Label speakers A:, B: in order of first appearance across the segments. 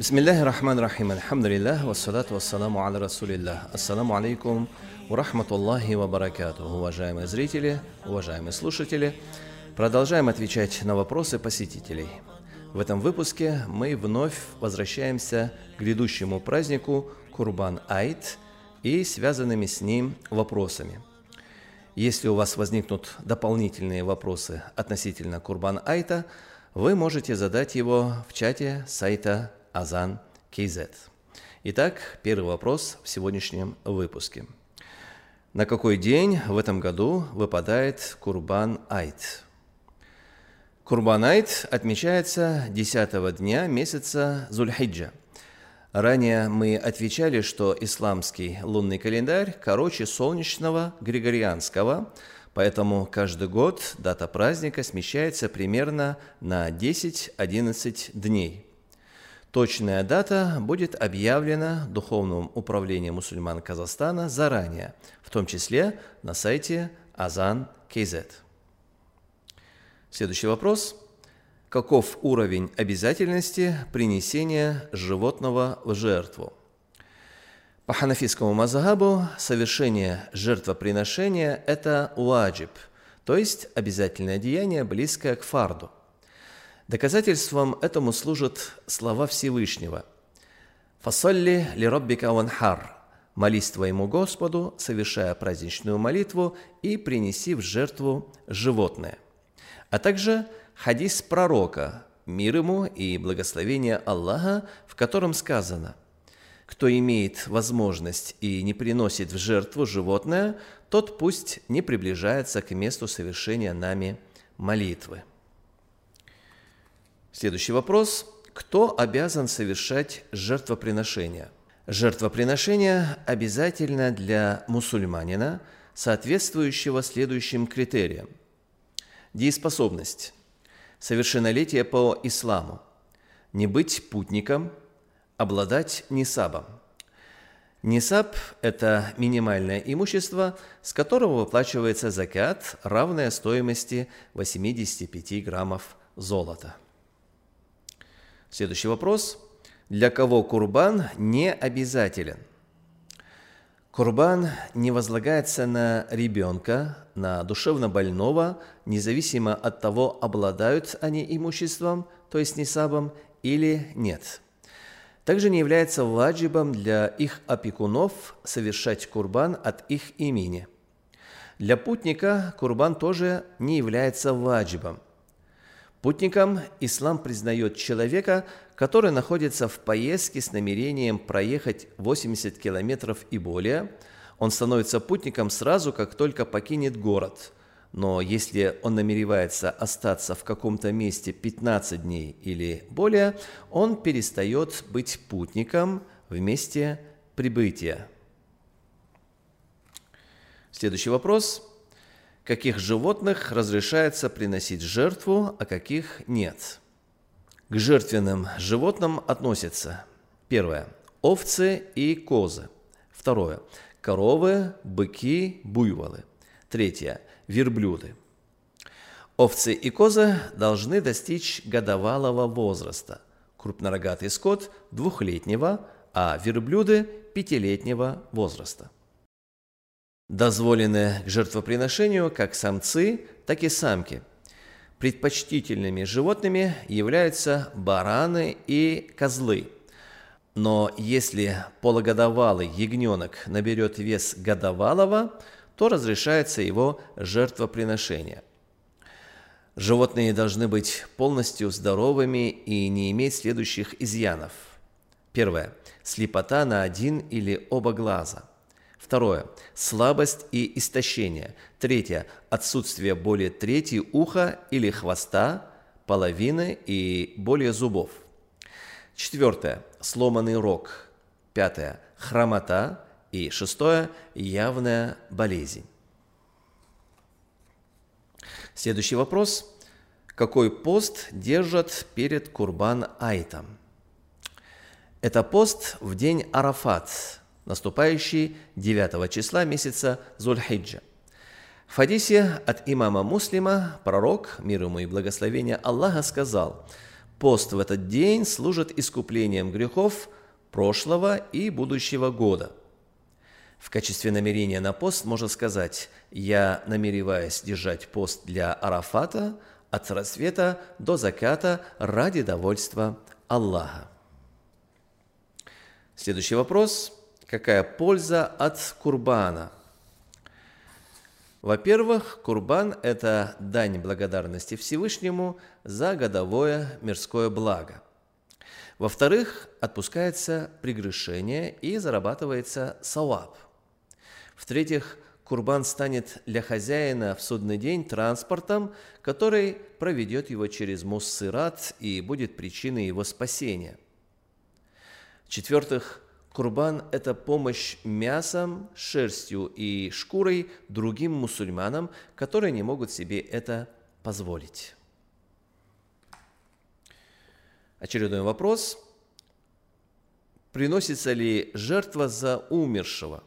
A: Бисмиллахи рахмани рахим. Альхамдулиллах, вассалату вассаламу аля расулиллах. Ассаламу алейкум ва рахматуллахи ва баракатуху. Уважаемые зрители, уважаемые слушатели, продолжаем отвечать на вопросы посетителей. В этом выпуске мы вновь возвращаемся к грядущему празднику Курбан-Айт и связанными с ним вопросами. Если у вас возникнут дополнительные вопросы относительно Курбан-Айта, вы можете задать его в чате сайта Azan.kz. Итак, первый вопрос в сегодняшнем выпуске. На какой день в этом году выпадает Курбан-Айт? Курбан-Айт отмечается 10-го дня месяца Зуль-Хиджа. Ранее мы отвечали, что исламский лунный календарь короче солнечного григорианского, поэтому каждый год дата праздника смещается примерно на 10-11 дней. Точная дата будет объявлена Духовным управлением мусульман Казахстана заранее, в том числе на сайте Azan.kz. Следующий вопрос. Каков уровень обязательности принесения животного в жертву? По ханафитскому мазхабу совершение жертвоприношения – это ваджиб, то есть обязательное деяние, близкое к фарду. Доказательством этому служат слова Всевышнего. «Фасалли ли роббика ванхар» – «Молись твоему Господу, совершая праздничную молитву, и принеси в жертву животное». А также хадис пророка, мир ему и благословение Аллаха, в котором сказано: «Кто имеет возможность и не приносит в жертву животное, тот пусть не приближается к месту совершения нами молитвы». Следующий вопрос. Кто обязан совершать жертвоприношение? Жертвоприношение обязательно для мусульманина, соответствующего следующим критериям. Дееспособность, совершеннолетие по исламу, не быть путником, обладать нисабом. Нисаб – это минимальное имущество, с которого выплачивается закат, равная стоимости 85 граммов золота. Следующий вопрос. Для кого курбан не обязателен? Курбан не возлагается на ребенка, на душевно больного, независимо от того, обладают они имуществом, то есть нисабом, или нет. Также не является ваджибом для их опекунов совершать курбан от их имени. Для путника курбан тоже не является ваджибом. Путником ислам признает человека, который находится в поездке с намерением проехать 80 километров и более. Он становится путником сразу, как только покинет город. Но если он намеревается остаться в каком-то месте 15 дней или более, он перестает быть путником в месте прибытия. Следующий вопрос. Каких животных разрешается приносить жертву, а каких нет? К жертвенным животным относятся: первое – овцы и козы; второе – коровы, быки, буйволы; третье – верблюды. Овцы и козы должны достичь годовалого возраста, крупнорогатый скот – 2-летнего, а верблюды – 5-летнего возраста. Дозволены к жертвоприношению как самцы, так и самки. Предпочтительными животными являются бараны и козлы. Но если полугодовалый ягненок наберет вес годовалого, то разрешается его жертвоприношение. Животные должны быть полностью здоровыми и не иметь следующих изъянов. Первое – слепота на один или оба глаза. Второе – слабость и истощение. Третье – отсутствие более трети уха или хвоста, половины и более зубов. Четвертое – сломанный рог. Пятое – хромота. И шестое – явная болезнь. Следующий вопрос. Какой пост держат перед Курбан-Айтом? Это пост в день Арафат, наступающий 9 числа месяца Зуль-Хиджа. В хадисе от имама Муслима пророк, мир ему и благословение Аллаха, сказал: Пост в этот день служит искуплением грехов прошлого и будущего года. В качестве намерения на пост можно сказать: «Я намереваюсь держать пост для Арафата от рассвета до заката ради довольства Аллаха». Следующий вопрос. Какая польза от курбана? Во-первых, курбан – это дань благодарности Всевышнему за годовое мирское благо. Во-вторых, отпускается прегрешение и зарабатывается саваб. В-третьих, курбан станет для хозяина в судный день транспортом, который проведет его через мост Сират и будет причиной его спасения. В-четвертых, курбан – это помощь мясом, шерстью и шкурой другим мусульманам, которые не могут себе это позволить. Очередной вопрос. Приносится ли жертва за умершего?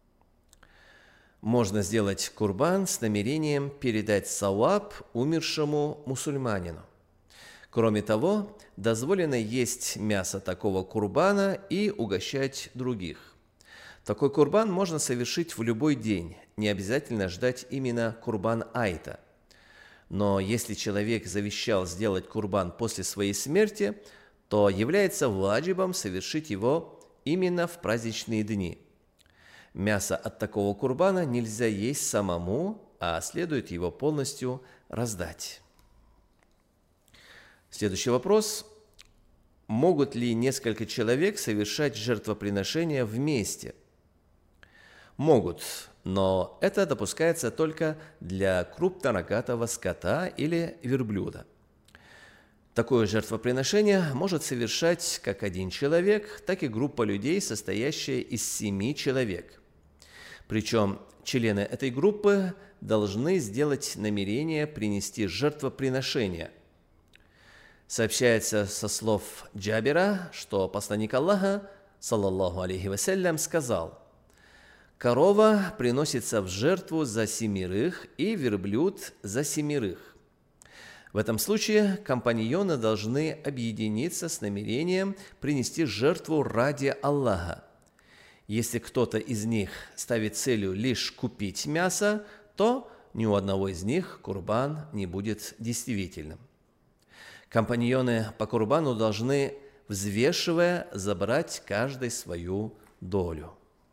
A: Можно сделать курбан с намерением передать саваб умершему мусульманину. Кроме того, дозволено есть мясо такого курбана и угощать других. Такой курбан можно совершить в любой день, не обязательно ждать именно курбан айта. Но если человек завещал сделать курбан после своей смерти, то является ваджибом совершить его именно в праздничные дни. Мясо от такого курбана нельзя есть самому, а следует его полностью раздать. Следующий вопрос. Могут ли несколько человек совершать жертвоприношения вместе? Могут, но это допускается только для крупнорогатого скота или верблюда. Такое жертвоприношение может совершать как один человек, так и группа людей, состоящая из 7 человек. Причем члены этой группы должны сделать намерение принести жертвоприношение. Сообщается со слов Джабира, что посланник Аллаха, саллаллаху алейхи вассалям, сказал: «Корова приносится в жертву за 7 и верблюд за 7. В этом случае компаньоны должны объединиться с намерением принести жертву ради Аллаха. Если кто-то из них ставит целью лишь купить мясо, то ни у одного из них курбан не будет действительным. Компаньоны по курбану должны, взвешивая, забрать каждый свою долю.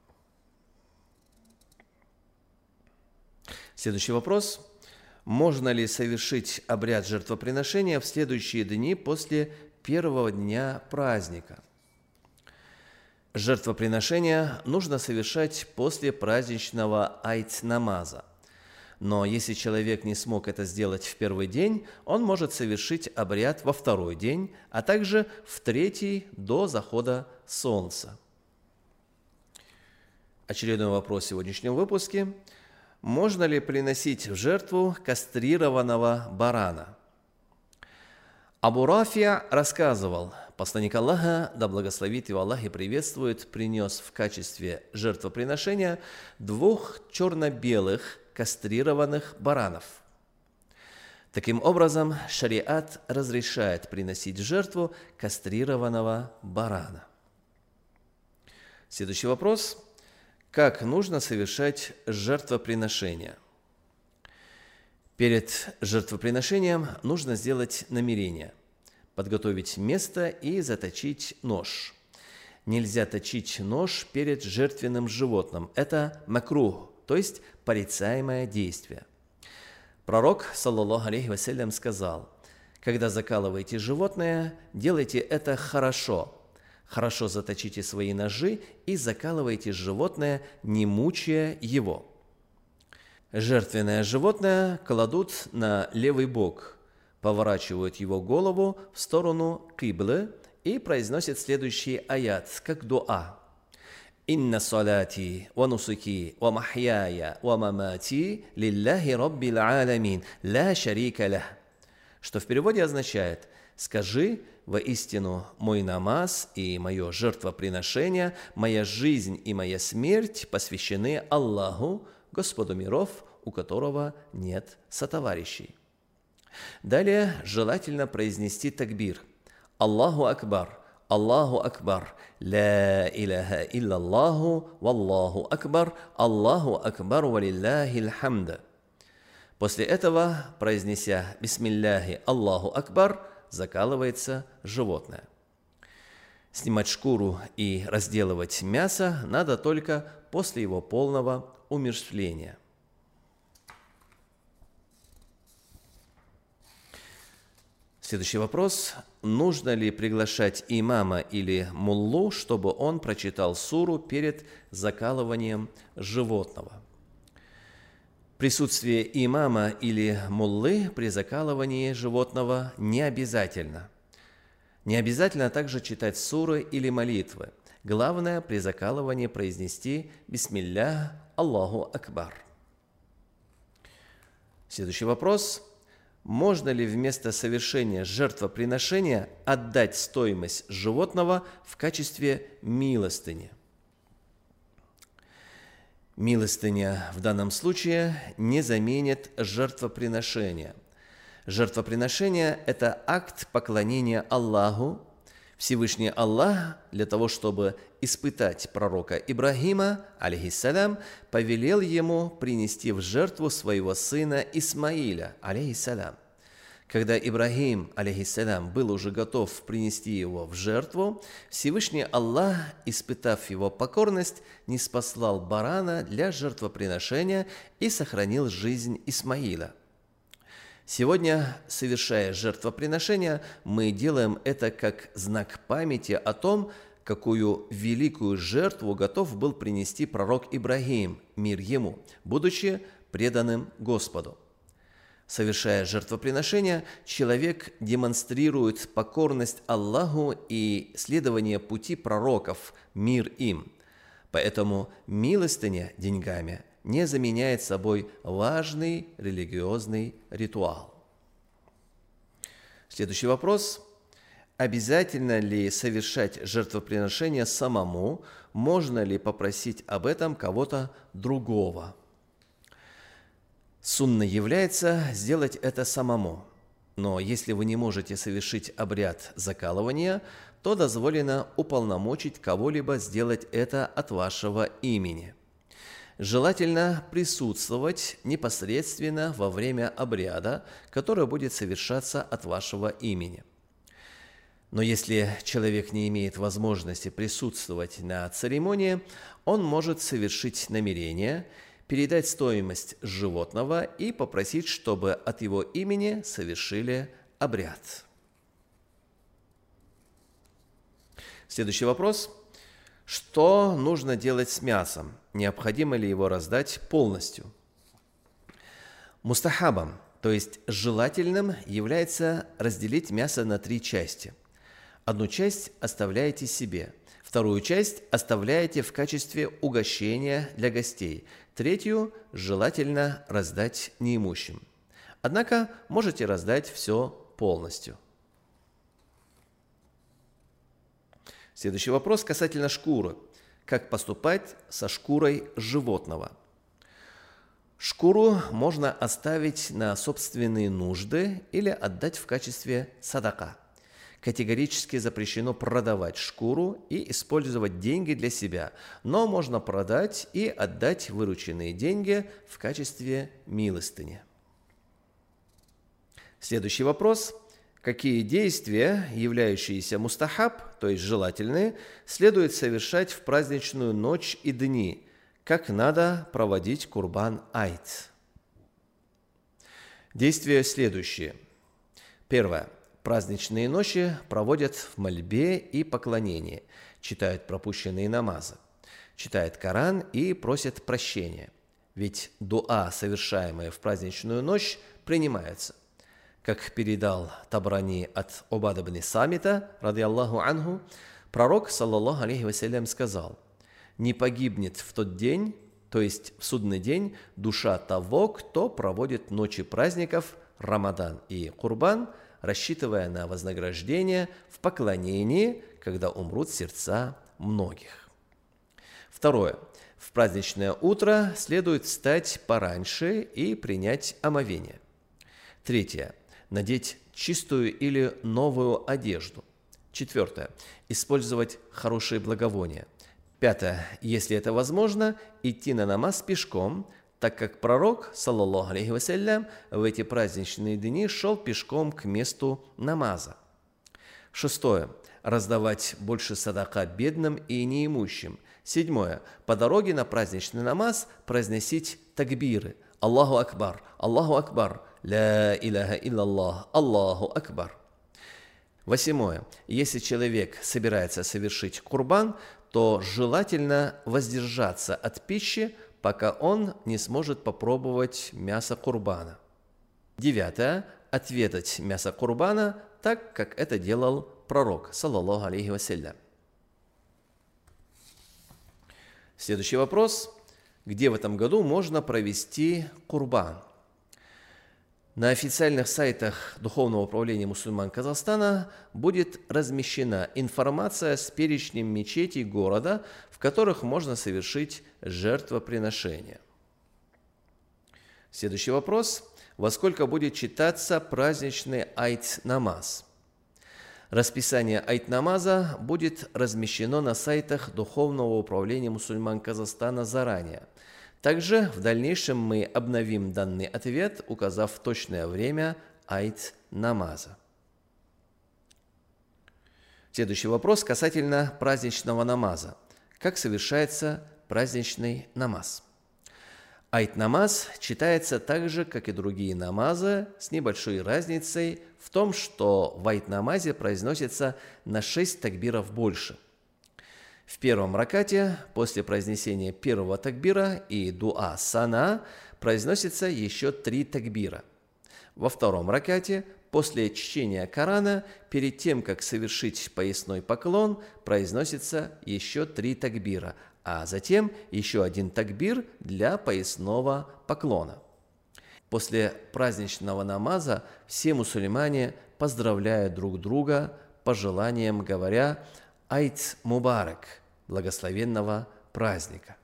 A: Следующий вопрос. Можно ли совершить обряд жертвоприношения в следующие дни после первого дня праздника? Жертвоприношение нужно совершать после праздничного айт-намаза. Но если человек не смог это сделать в первый день, он может совершить обряд во второй день, а также в третий до захода солнца. Очередной вопрос в сегодняшнем выпуске. Можно ли приносить в жертву кастрированного барана? Абу Рафия рассказывал, посланник Аллаха, да благословит его Аллах и приветствует, принес в качестве жертвоприношения 2 черно-белых кастрированных баранов. Таким образом, шариат разрешает приносить в жертву кастрированного барана. Следующий вопрос. Как нужно совершать жертвоприношение? Перед жертвоприношением нужно сделать намерение, подготовить место и заточить нож. Нельзя точить нож перед жертвенным животным. Это макрух, то есть порицаемое действие. Пророк, саллаллаху алейхи вассалям, сказал: когда закалываете животное, делайте это хорошо. Хорошо заточите свои ножи и закалывайте животное, не мучая его. Жертвенное животное кладут на левый бок, поворачивают его голову в сторону киблы и произносят следующий аят, как дуа. «Инна салати ва нусуки ва махьяя ва мамати лилляхи раббил аламин, ла шарика лях», что в переводе означает: «Скажи, воистину, мой намаз и мое жертвоприношение, моя жизнь и моя смерть посвящены Аллаху, Господу миров, у которого нет сотоварищей». Далее желательно произнести такбир. Аллаху Акбар, Аллаху Акбар, ла иляха иллаллаху, валлаху Акбар, Аллаху Акбар, валиллахил хамда. После этого, произнеся «Бисмилляхи Аллаху Акбар», закалывается животное. Снимать шкуру и разделывать мясо надо только после его полного умерщвления. Следующий вопрос. Нужно ли приглашать имама или муллу, чтобы он прочитал суру перед закалыванием животного? Присутствие имама или муллы при закалывании животного не обязательно. Не обязательно также читать суры или молитвы. Главное при закалывании произнести «Бисмиллях, Аллаху Акбар». Следующий вопрос. Можно ли вместо совершения жертвоприношения отдать стоимость животного в качестве милостыни? Милостыня в данном случае не заменит жертвоприношения. Жертвоприношение – это акт поклонения Аллаху. Всевышний Аллах для того, чтобы испытать пророка Ибрагима, алейхиссалям, повелел ему принести в жертву своего сына Исмаиля, алейхиссалям. Когда Ибрагим, алейхиссалям, был уже готов принести его в жертву, Всевышний Аллах, испытав его покорность, ниспослал барана для жертвоприношения и сохранил жизнь Исмаиля. Сегодня, совершая жертвоприношение, мы делаем это как знак памяти о том, какую великую жертву готов был принести пророк Ибрагим, мир ему, будучи преданным Господу. Совершая жертвоприношение, человек демонстрирует покорность Аллаху и следование пути пророков, мир им. Поэтому милостыня деньгами не заменяет собой важный религиозный ритуал. Следующий вопрос. Обязательно ли совершать жертвоприношение самому? Можно ли попросить об этом кого-то другого? Сунной является сделать это самому. Но если вы не можете совершить обряд закалывания, то дозволено уполномочить кого-либо сделать это от вашего имени. Желательно присутствовать непосредственно во время обряда, который будет совершаться от вашего имени. Но если человек не имеет возможности присутствовать на церемонии, он может совершить намерение, передать стоимость животного и попросить, чтобы от его имени совершили обряд. Следующий вопрос. Что нужно делать с мясом? Необходимо ли его раздать полностью? Мустахабом, то есть желательным, является разделить мясо на 3 части. Одну часть оставляете себе, вторую часть оставляете в качестве угощения для гостей, третью желательно раздать неимущим. Однако можете раздать все полностью. Следующий вопрос касательно шкуры. Как поступать со шкурой животного? Шкуру можно оставить на собственные нужды или отдать в качестве садака. Категорически запрещено продавать шкуру и использовать деньги для себя, но можно продать и отдать вырученные деньги в качестве милостыни. Следующий вопрос. Какие действия, являющиеся мустахаб, то есть желательные, следует совершать в праздничную ночь и дни? Как надо проводить Курбан-Айд? Действия следующие. Первое. Праздничные ночи проводят в мольбе и поклонении, читают пропущенные намазы, читают Коран и просят прощения. Ведь дуа, совершаемая в праздничную ночь, принимается. Как передал Табрани от Убада бн Самита, радиаллаху анху, пророк, саллаллаху алейхи вассалям, сказал: «Не погибнет в тот день, то есть в судный день, душа того, кто проводит ночи праздников Рамадан и Курбан, рассчитывая на вознаграждение в поклонении, когда умрут сердца многих». Второе. В праздничное утро следует встать пораньше и принять омовение. Третье. Надеть чистую или новую одежду. Четвертое. Использовать хорошие благовония. Пятое. Если это возможно, идти на намаз пешком, так как пророк, саллаллаху алейхи вассалям, в эти праздничные дни шел пешком к месту намаза. Шестое. Раздавать больше садака бедным и неимущим. Седьмое. По дороге на праздничный намаз произносить такбиры. Аллаху Акбар, ля иляха илляллах, Аллаху Акбар. Восьмое. Если человек собирается совершить курбан, то желательно воздержаться от пищи, пока он не сможет попробовать мясо курбана. Девятое. Отведать мясо курбана так, как это делал пророк, саллаллаху алейхи вассалям. Следующий вопрос. Где в этом году можно провести курбан? На официальных сайтах Духовного управления мусульман Казахстана будет размещена информация с перечнем мечетей города, в которых можно совершить жертвоприношение. Следующий вопрос. Во сколько будет читаться праздничный айт-намаз? Расписание айт-намаза будет размещено на сайтах Духовного управления мусульман Казахстана заранее. Также в дальнейшем мы обновим данный ответ, указав точное время айт-намаза. Следующий вопрос касательно праздничного намаза. Как совершается праздничный намаз? Айт-намаз читается так же, как и другие намазы, с небольшой разницей в том, что в айт-намазе произносится на 6 такбиров больше. В первом ракате, после произнесения первого такбира и дуа сана, произносится еще 3 такбира. Во втором ракате, после чтения Корана, перед тем, как совершить поясной поклон, произносится еще 3 такбира, а затем еще 1 такбир для поясного поклона. После праздничного намаза все мусульмане поздравляют друг друга пожеланием, говоря «Айт Мубарак» – благословенного праздника.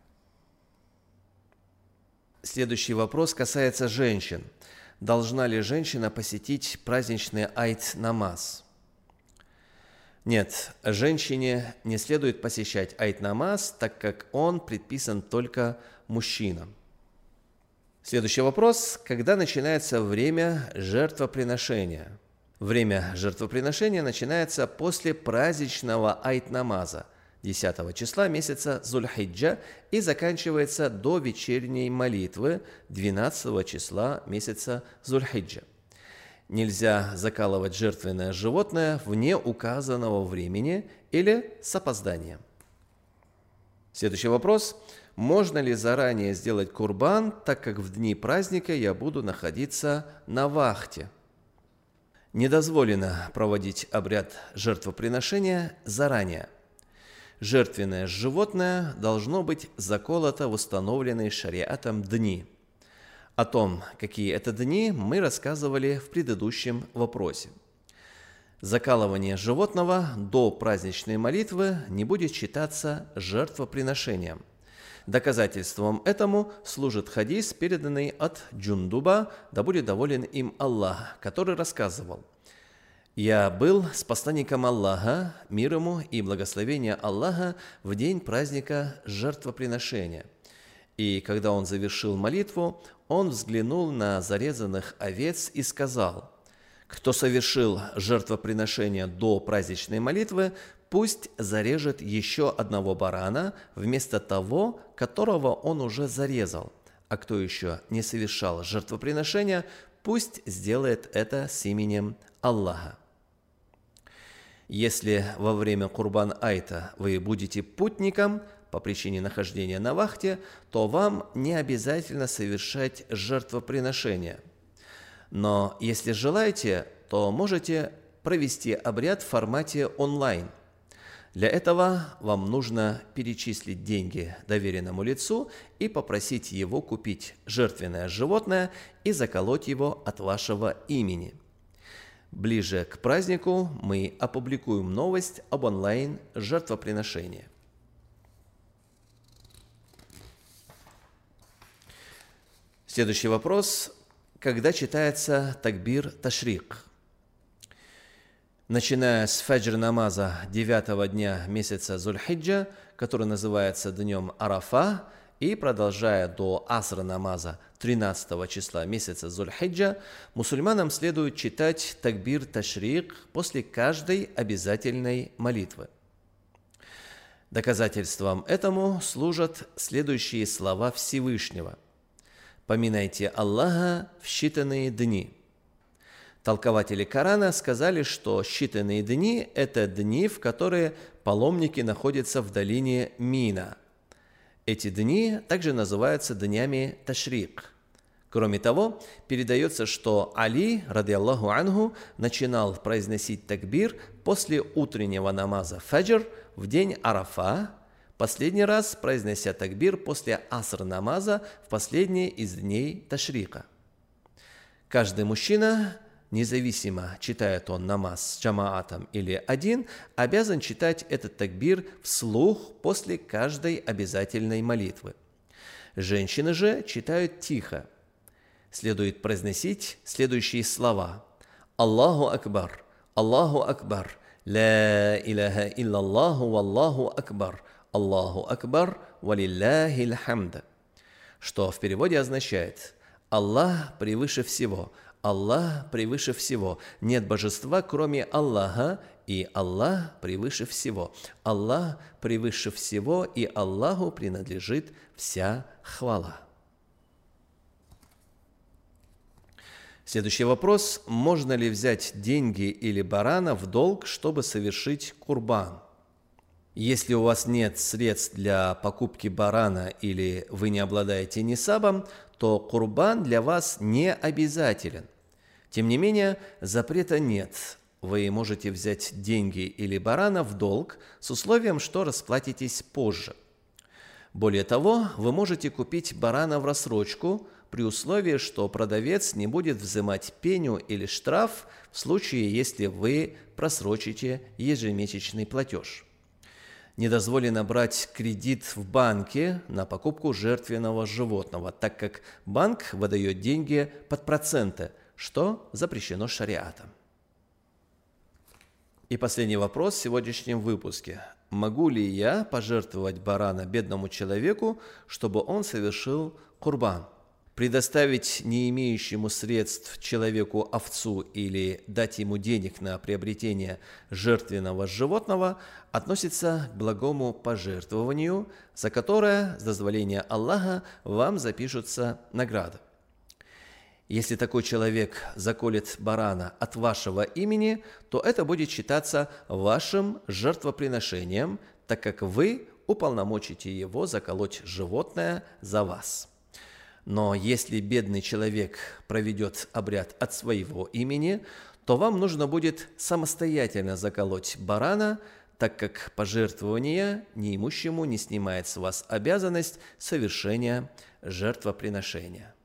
A: Следующий вопрос касается женщин. Должна ли женщина посетить праздничный айт-намаз? Нет, женщине не следует посещать айт-намаз, так как он предписан только мужчинам. Следующий вопрос. Когда начинается время жертвоприношения? Время жертвоприношения начинается после праздничного айт-намаза 10 числа месяца Зуль-Хиджа и заканчивается до вечерней молитвы 12 числа месяца Зуль-Хиджа. Нельзя закалывать жертвенное животное вне указанного времени или с опозданием. Следующий вопрос. Можно ли заранее сделать курбан, так как в дни праздника я буду находиться на вахте? Недозволено проводить обряд жертвоприношения заранее. Жертвенное животное должно быть заколото в установленные шариатом дни. О том, какие это дни, мы рассказывали в предыдущем вопросе. Закалывание животного до праздничной молитвы не будет считаться жертвоприношением. Доказательством этому служит хадис, переданный от Джундуба, да будет доволен им Аллах, который рассказывал: «Я был с посланником Аллаха, мир ему и благословение Аллаха, в день праздника жертвоприношения. И когда он завершил молитву, он взглянул на зарезанных овец и сказал: кто совершил жертвоприношение до праздничной молитвы, пусть зарежет еще одного барана вместо того, которого он уже зарезал. А кто еще не совершал жертвоприношения, пусть сделает это с именем Аллаха. Если во время Курбан-Айта вы будете путником по причине нахождения на вахте, то вам не обязательно совершать жертвоприношение. Но если желаете, то можете провести обряд в формате онлайн. Для этого вам нужно перечислить деньги доверенному лицу и попросить его купить жертвенное животное и заколоть его от вашего имени. Ближе к празднику мы опубликуем новость об онлайн-жертвоприношении. Следующий вопрос. Когда читается такбир ташрик? начиная с фаджр намаза 9-го дня месяца Зуль-Хиджа, который называется днем Арафа, и продолжая до аср намаза 13 числа месяца Зуль-Хиджа, мусульманам следует читать такбир ташрик после каждой обязательной молитвы. Доказательством этому служат следующие слова Всевышнего: «Поминайте Аллаха в считанные дни». Толкователи Корана сказали, что считанные дни – это дни, в которые паломники находятся в долине Мина. Эти дни также называются днями Ташрик. Кроме того, передается, что Али, ради Аллаху анху, начинал произносить такбир после утреннего намаза фаджр в день Арафа, последний раз произнося такбир после аср намаза в последний из дней Ташрика. Каждый мужчина, независимо, читает он намаз с джамаатом или один, обязан читать этот такбир вслух после каждой обязательной молитвы. Женщины же читают тихо. Следует произносить следующие слова: «Аллаху Акбар, Аллаху Акбар, ла иляха иллаллаху валлаху Акбар, Аллаху Акбар, валилляхи хамд», что в переводе означает: «Аллах превыше всего, Аллах превыше всего, нет божества, кроме Аллаха, и Аллах превыше всего, Аллах превыше всего, и Аллаху принадлежит вся хвала». Следующий вопрос: можно ли взять деньги или барана в долг, чтобы совершить курбан? Если у вас нет средств для покупки барана или вы не обладаете нисабом, то курбан для вас не обязателен. Тем не менее, запрета нет. Вы можете взять деньги или барана в долг с условием, что расплатитесь позже. Более того, вы можете купить барана в рассрочку при условии, что продавец не будет взимать пеню или штраф в случае, если вы просрочите ежемесячный платеж. Не дозволено брать кредит в банке на покупку жертвенного животного, так как банк выдает деньги под проценты, что запрещено шариатом. И последний вопрос в сегодняшнем выпуске. Могу ли я пожертвовать барана бедному человеку, чтобы он совершил курбан? Предоставить не имеющему средств человеку овцу или дать ему денег на приобретение жертвенного животного относится к благому пожертвованию, за которое, с дозволения Аллаха, вам запишутся награды. Если такой человек заколет барана от вашего имени, то это будет считаться вашим жертвоприношением, так как вы уполномочите его заколоть животное за вас. Но если бедный человек проведет обряд от своего имени, то вам нужно будет самостоятельно заколоть барана, так как пожертвование неимущему не снимает с вас обязанность совершения жертвоприношения.